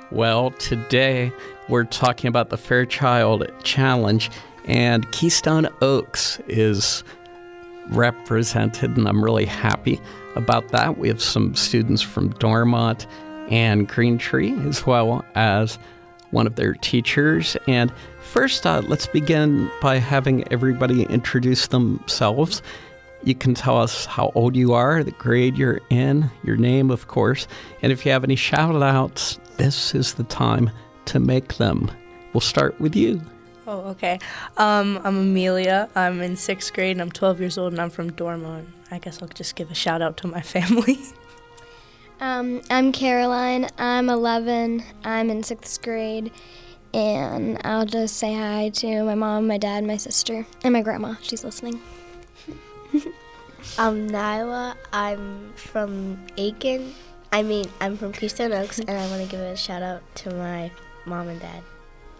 Well, today we're talking about the Fairchild Challenge, and Keystone Oaks is represented, and I'm really happy about that. We have some students from Dormont and Green Tree, as well as one of their teachers. And first, let's begin by having everybody introduce themselves. You can tell us how old you are, the grade you're in, your name, of course. And if you have any shout-outs, this is the time to make them. We'll start with you. Oh, okay. I'm Amelia. I'm in 6th grade, and I'm 12 years old, and I'm from Dormont. I guess I'll just give a shout-out to my family. I'm Caroline. I'm 11. I'm in 6th grade, and I'll just say hi to my mom, my dad, my sister, and my grandma. She's listening. I'm Nyla. I'm from Aiken. I'm from Keystone Oaks, and I want to give a shout out to my mom and dad.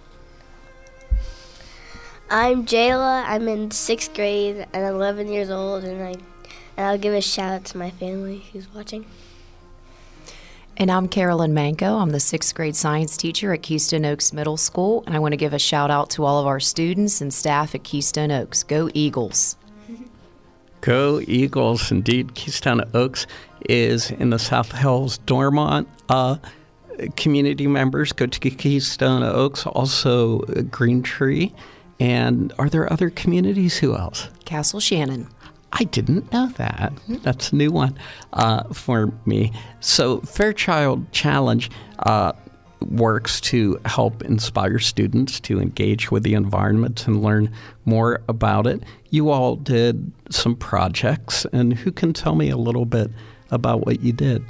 I'm Jayla. I'm in 6th grade, and I'm 11 years old, and I'll give a shout out to my family who's watching. And I'm Carolyn Manco. I'm the 6th grade science teacher at Keystone Oaks Middle School, and I want to give a shout out to all of our students and staff at Keystone Oaks. Go Eagles! Go Eagles, indeed. Keystone Oaks is in the South Hills. Dormont community members go to Keystone Oaks, also Green Tree. And are there other communities? Who else? Castle Shannon. I didn't know that. That's a new one for me. So Fairchild Challenge works to help inspire students to engage with the environment and learn more about it. You all did some projects, and who can tell me a little bit about what you did?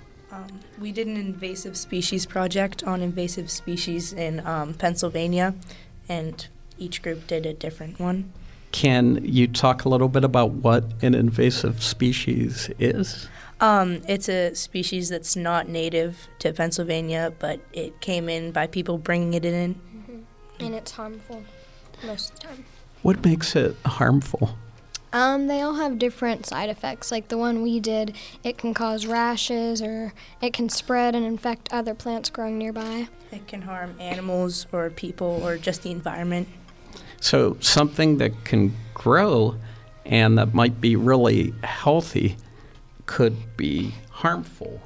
We did an invasive species project on invasive species in Pennsylvania, and each group did a different one. Can you talk a little bit about what an invasive species is? It's a species that's not native to Pennsylvania, but it came in by people bringing it in. Mm-hmm. And it's harmful most of the time. What makes it harmful? They all have different side effects. Like the one we did, it can cause rashes, or it can spread and infect other plants growing nearby. It can harm animals or people or just the environment. So something that can grow and that might be really healthy could be harmful,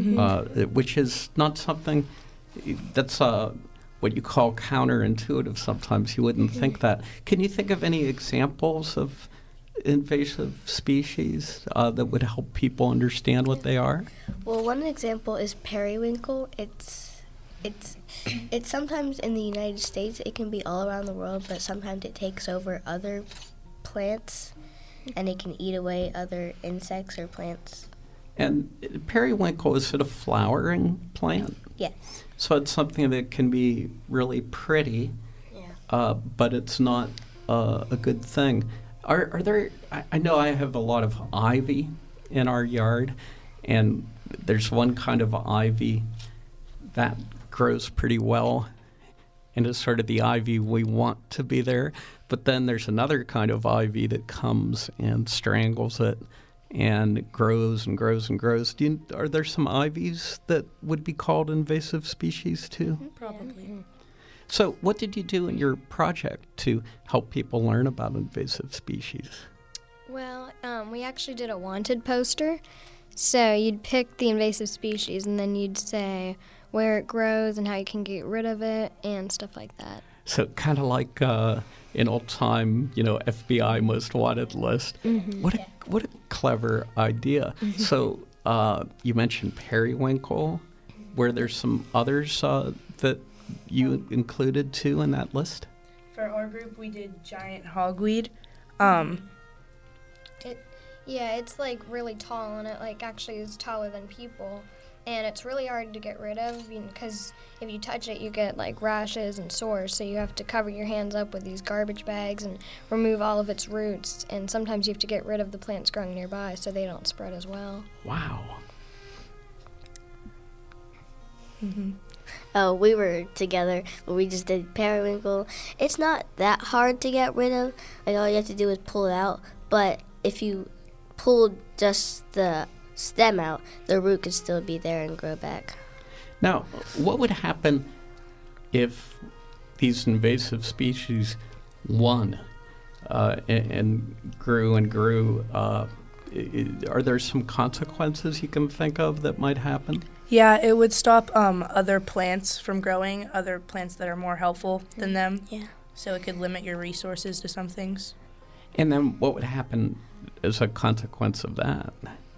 which is not something that's what you call counterintuitive. Sometimes you wouldn't think that. Can you think of any examples of invasive species that would help people understand what they are? Well, one example is periwinkle. It's sometimes in the United States. It can be all around the world, but sometimes it takes over other plants, and it can eat away other insects or plants. And periwinkle, is it a flowering plant? Yes. So it's something that can be really pretty, but it's not a good thing. Are there? I know I have a lot of ivy in our yard, and there's one kind of ivy that grows pretty well, and it's sort of the ivy we want to be there. But then there's another kind of ivy that comes and strangles it and grows and grows and grows. Are there some ivies that would be called invasive species too? Probably. So what did you do in your project to help people learn about invasive species? Well, we actually did a wanted poster. So you'd pick the invasive species, and then you'd say where it grows and how you can get rid of it and stuff like that. So kind of like an old-time, FBI most wanted list. Mm-hmm. What a clever idea. Mm-hmm. So you mentioned periwinkle. Were there some others that you included too in that list? For our group, we did giant hogweed. It's like really tall, and it actually is taller than people. And it's really hard to get rid of because if you touch it, you get rashes and sores. So you have to cover your hands up with these garbage bags and remove all of its roots. And sometimes you have to get rid of the plants growing nearby so they don't spread as well. Wow. Mm-hmm. Oh, we were together, but we just did periwinkle. It's not that hard to get rid of. All you have to do is pull it out. But if you pull just the stem out, the root could still be there and grow back. Now, what would happen if these invasive species won and grew and grew? Are there some consequences you can think of that might happen? Yeah, it would stop other plants from growing, other plants that are more helpful than them. Yeah. So it could limit your resources to some things. And then what would happen as a consequence of that?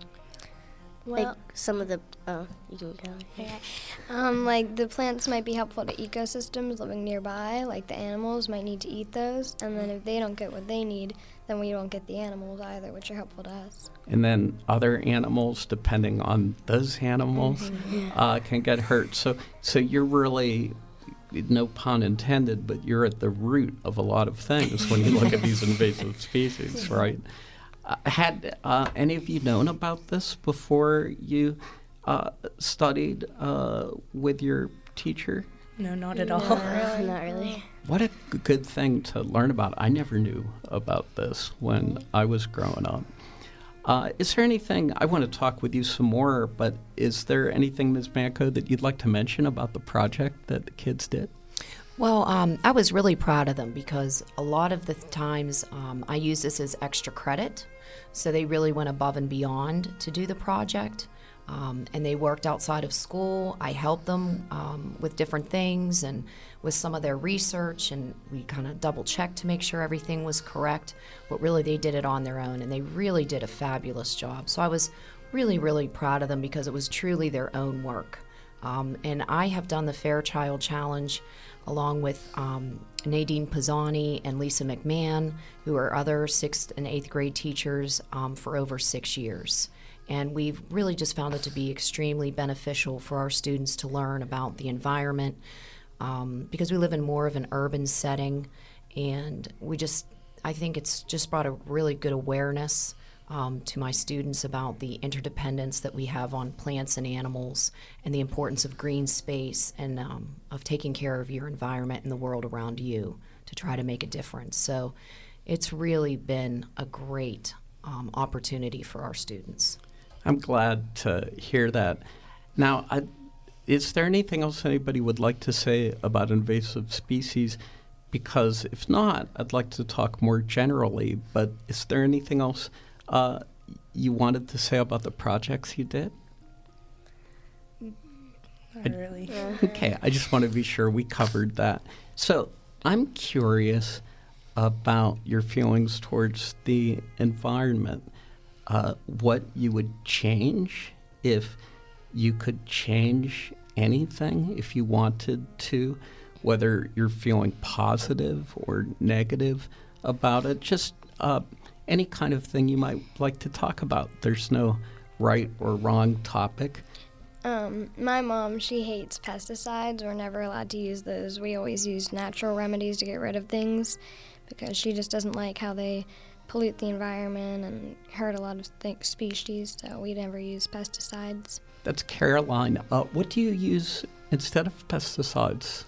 Well, Like some of the, you can go. yeah. Like the plants might be helpful to ecosystems living nearby, like the animals might need to eat those, and then if they don't get what they need, then we don't get the animals either, which are helpful to us. And then other animals, depending on those animals, can get hurt. So you're really, no pun intended, but you're at the root of a lot of things when you look at these invasive species, right? Had any of you known about this before you studied with your teacher? No, not at all. Not really. What a good thing to learn about. I never knew about this when I was growing up. Is there anything, I want to talk with you some more, but is there anything, Ms. Manco, that you'd like to mention about the project that the kids did? Well, I was really proud of them because a lot of the times I use this as extra credit. So they really went above and beyond to do the project. And they worked outside of school. I helped them with different things and with some of their research, and we kind of double-checked to make sure everything was correct. But really, they did it on their own, and they really did a fabulous job. So I was really, really proud of them because it was truly their own work. And I have done the Fairchild Challenge along with Nadine Pisani and Lisa McMahon, who are other 6th and 8th grade teachers, for over 6 years. And we've really just found it to be extremely beneficial for our students to learn about the environment because we live in more of an urban setting, and I think it's just brought a really good awareness to my students about the interdependence that we have on plants and animals and the importance of green space and of taking care of your environment and the world around you to try to make a difference. So it's really been a great opportunity for our students. I'm glad to hear that. Now, is there anything else anybody would like to say about invasive species? Because if not, I'd like to talk more generally, but is there anything else you wanted to say about the projects you did? Not really. Okay, I just want to be sure we covered that. So I'm curious about your feelings towards the environment. What you would change if you could change anything, if you wanted to, whether you're feeling positive or negative about it, just any kind of thing you might like to talk about. There's no right or wrong topic. My mom, she hates pesticides. We're never allowed to use those. We always use natural remedies to get rid of things because she just doesn't like how they pollute the environment and hurt a lot of species, so we never use pesticides. That's Caroline. What do you use instead of pesticides?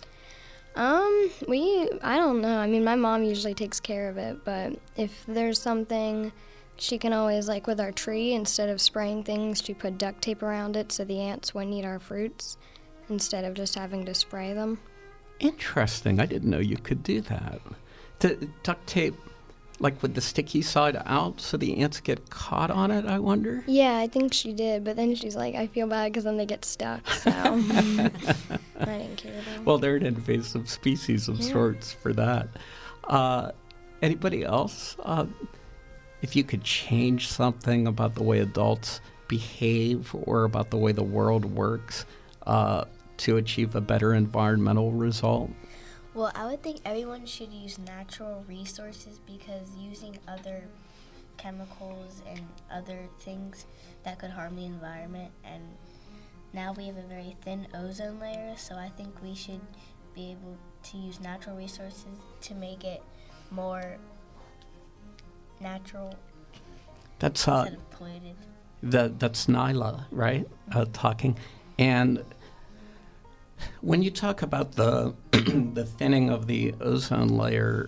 I don't know. I mean, my mom usually takes care of it, but if there's something, she can always, like with our tree, instead of spraying things, she put duct tape around it so the ants wouldn't eat our fruits instead of just having to spray them. Interesting. I didn't know you could do that. Duct tape, like with the sticky side out so the ants get caught on it, I wonder? Yeah, I think she did, but then she's like, I feel bad because then they get stuck, so I didn't care though. Well, they're an invasive species of sorts for that. Anybody else? If you could change something about the way adults behave or about the way the world works to achieve a better environmental result? Well, I would think everyone should use natural resources because using other chemicals and other things that could harm the environment, and now we have a very thin ozone layer, so I think we should be able to use natural resources to make it more natural instead of polluted. That's Nyla, right? Talking. And when you talk about the the thinning of the ozone layer,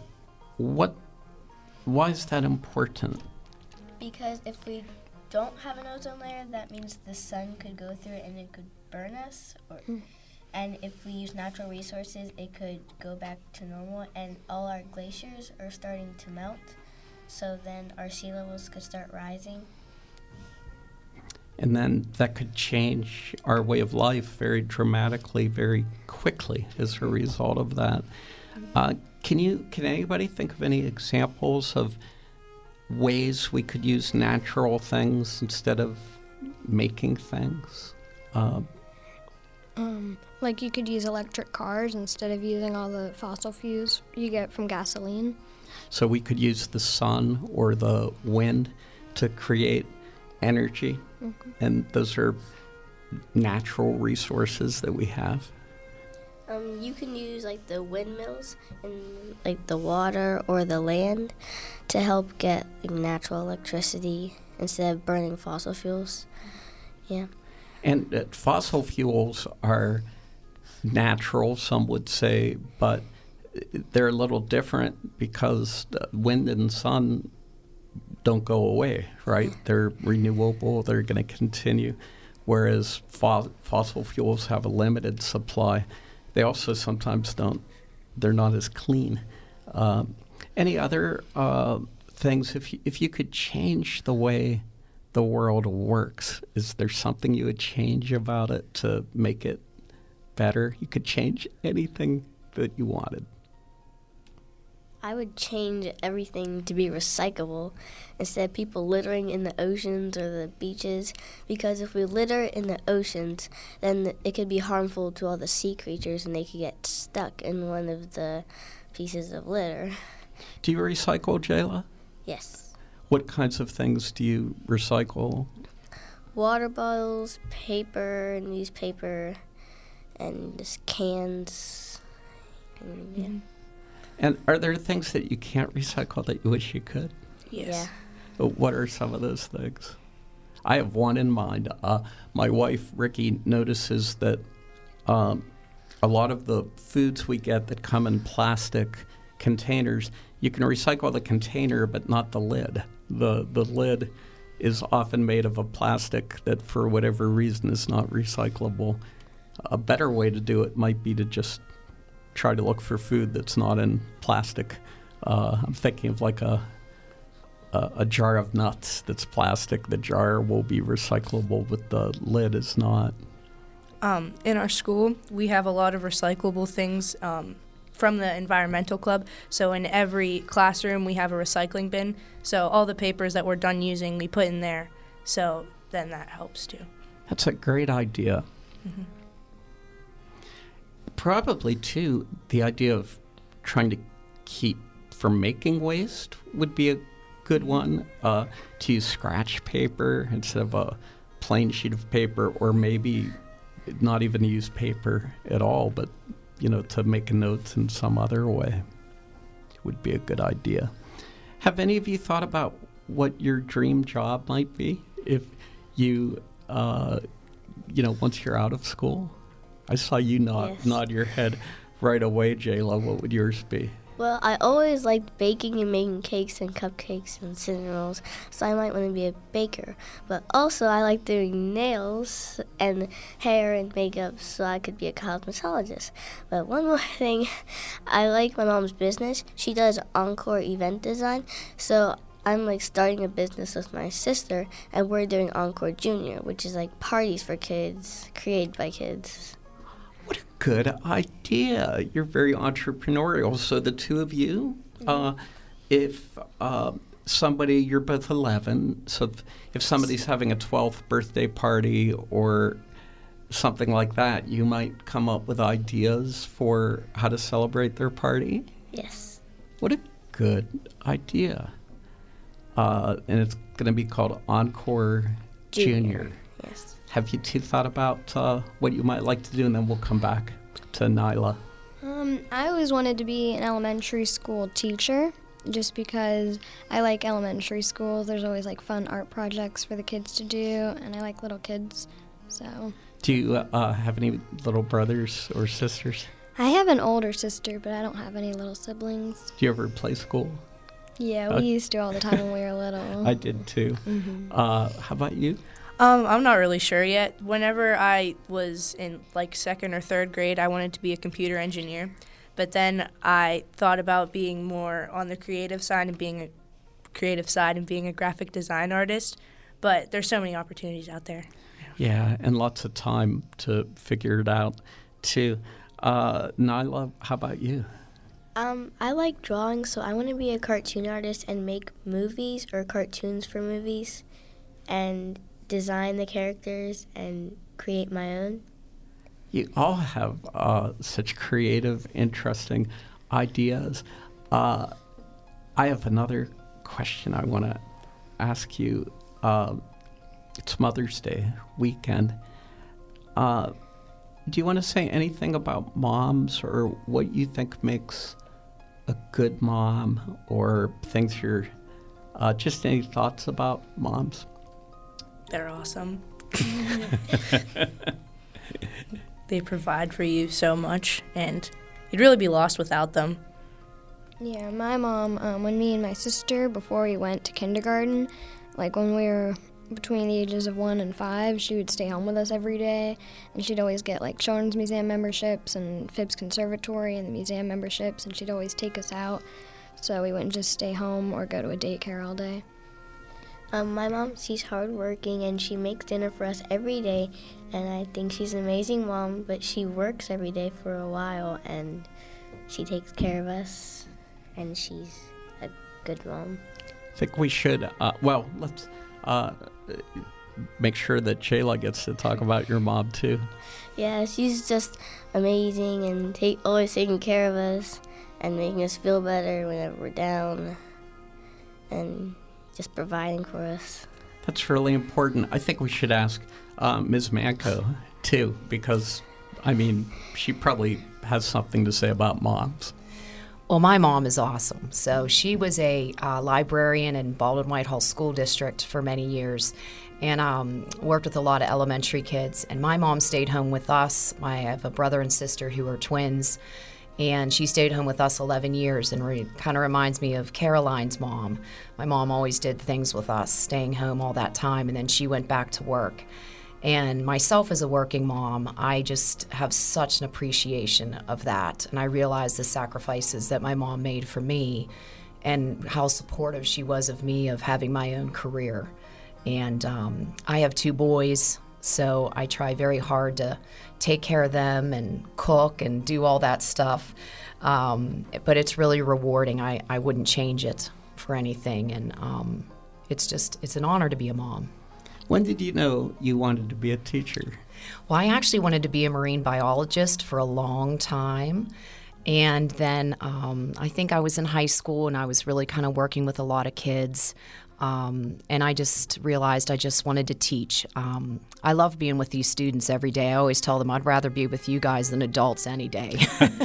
why is that important? Because if we don't have an ozone layer, that means the sun could go through it and it could burn us, and if we use natural resources, it could go back to normal, and all our glaciers are starting to melt, so then our sea levels could start rising. And then that could change our way of life very dramatically, very quickly as a result of that. Can anybody think of any examples of ways we could use natural things instead of making things? Like you could use electric cars instead of using all the fossil fuels you get from gasoline. So we could use the sun or the wind to create energy, and those are natural resources that we have. You can use like the windmills and like the water or the land to help get like, natural electricity instead of burning fossil fuels. Yeah. And fossil fuels are natural, some would say, but they're a little different because the wind and sun don't go away, right? They're renewable, they're going to continue, whereas fossil fuels have a limited supply. They also sometimes they're not as clean. Any other things, if you could change the way the world works, is there something you would change about it to make it better? You could change anything that you wanted. I would change everything to be recyclable instead of people littering in the oceans or the beaches, because if we litter in the oceans, then it could be harmful to all the sea creatures and they could get stuck in one of the pieces of litter. Do you recycle, Jayla? Yes. What kinds of things do you recycle? Water bottles, paper, newspaper, and just cans. And, yeah. And are there things that you can't recycle that you wish you could? Yes. Yeah. What are some of those things? I have one in mind. My wife, Ricky, notices that a lot of the foods we get that come in plastic containers, you can recycle the container but not the lid. The lid is often made of a plastic that for whatever reason is not recyclable. A better way to do it might be to just try to look for food that's not in plastic. I'm thinking of like a jar of nuts that's plastic. The jar will be recyclable, but the lid is not. In our school, we have a lot of recyclable things from the environmental club. So in every classroom, we have a recycling bin. So all the papers that we're done using, we put in there. So then that helps too. That's a great idea. Mm-hmm. Probably, too, the idea of trying to keep from making waste would be a good one. To use scratch paper instead of a plain sheet of paper, or maybe not even use paper at all, but, to make notes in some other way would be a good idea. Have any of you thought about what your dream job might be if you, once you're out of school? I saw you nod your head right away, Jayla. What would yours be? Well, I always liked baking and making cakes and cupcakes and cinnamon rolls, so I might want to be a baker. But also I like doing nails and hair and makeup, so I could be a cosmetologist. But one more thing, I like my mom's business. She does Encore event design, so I'm starting a business with my sister, and we're doing Encore Junior, which is parties for kids, created by kids. What a good idea. You're very entrepreneurial. So the two of you, if you're both 11, so if somebody's having a 12th birthday party or something like that, you might come up with ideas for how to celebrate their party? Yes. What a good idea. And it's going to be called Encore Junior. Yes. Have you two thought about what you might like to do, and then we'll come back to Nyla? I always wanted to be an elementary school teacher, just because I like elementary school. There's always fun art projects for the kids to do, and I like little kids. So. Do you have any little brothers or sisters? I have an older sister, but I don't have any little siblings. Do you ever play school? Yeah, we used to all the time when we were little. I did too. Mm-hmm. How about you? I'm not really sure yet. Whenever I was in like 2nd or 3rd grade, I wanted to be a computer engineer. But then I thought about being more on the creative side and being a graphic design artist. But there's so many opportunities out there. Yeah, and lots of time to figure it out, too. Nyla, how about you? I like drawing, so I want to be a cartoon artist and make movies or cartoons for movies and design the characters and create my own. You all have such creative, interesting ideas. I have another question I want to ask you. It's Mother's Day weekend. Do you want to say anything about moms or what you think makes a good mom, or things you're just any thoughts about moms? They're awesome. They provide for you so much, and you'd really be lost without them. Yeah, my mom, when me and my sister, before we went to kindergarten, like when we were between the ages of 1 and 5, she would stay home with us every day, and she'd always get like Children's Museum memberships and Phibbs Conservatory and the museum memberships, and she'd always take us out, so we wouldn't just stay home or go to a daycare all day. My mom, she's hardworking and she makes dinner for us every day, and I think she's an amazing mom, but she works every day for a while and she takes care of us, and she's a good mom. I think we should, let's make sure that Jayla gets to talk about your mom too. Yeah, she's just amazing and always taking care of us and making us feel better whenever we're down and just providing for us. That's really important. I think we should ask Ms. Manco too, because, I mean, she probably has something to say about moms. Well, my mom is awesome. So she was a librarian in Baldwin-Whitehall School District for many years, and worked with a lot of elementary kids. And my mom stayed home with us. I have a brother and sister who are twins, and she stayed home with us 11 years, and kind of reminds me of Caroline's mom. My mom always did things with us, staying home all that time, and then she went back to work. And myself as a working mom, I just have such an appreciation of that. And I realize the sacrifices that my mom made for me and how supportive she was of me of having my own career. And I have 2 boys, so I try very hard to take care of them and cook and do all that stuff. But it's really rewarding. I wouldn't change it for anything. And it's an honor to be a mom. When did you know you wanted to be a teacher? Well, I actually wanted to be a marine biologist for a long time. And then I think I was in high school and I was really kind of working with a lot of kids. And I just realized I just wanted to teach. I love being with these students every day. I always tell them I'd rather be with you guys than adults any day.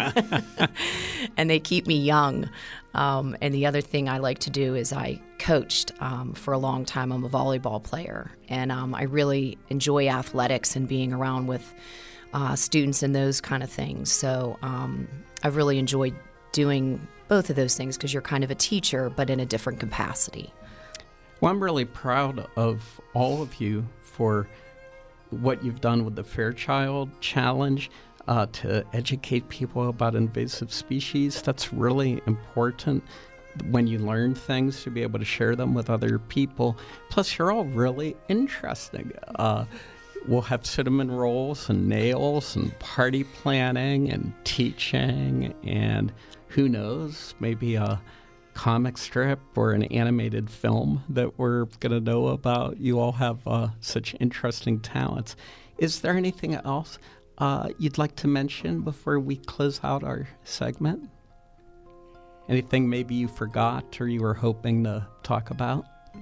And they keep me young. And the other thing I like to do is I coached for a long time. I'm a volleyball player. And I really enjoy athletics and being around with students and those kind of things. So I've really enjoyed doing both of those things because you're kind of a teacher, but in a different capacity. Well, I'm really proud of all of you for what you've done with the Fairchild Challenge to educate people about invasive species. That's really important when you learn things, to be able to share them with other people. Plus, you're all really interesting. We'll have cinnamon rolls and nails and party planning and teaching and who knows, maybe a comic strip or an animated film that we're going to know about. You all have such interesting talents. Is there anything else you'd like to mention before we close out our segment? Anything maybe you forgot or you were hoping to talk about? I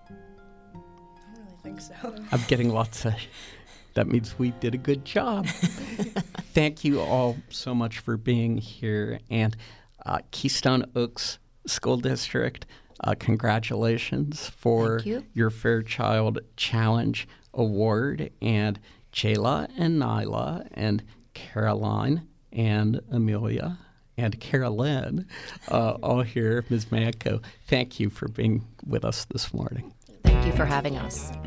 don't really think so. I'm getting lots of... That means we did a good job. Thank you all so much for being here. And Keystone Oaks School District, congratulations for your Fairchild Challenge Award. And Jayla and Nyla and Caroline and Amelia and Carolyn, all here. Ms. Manco, thank you for being with us this morning. Thank you for having us.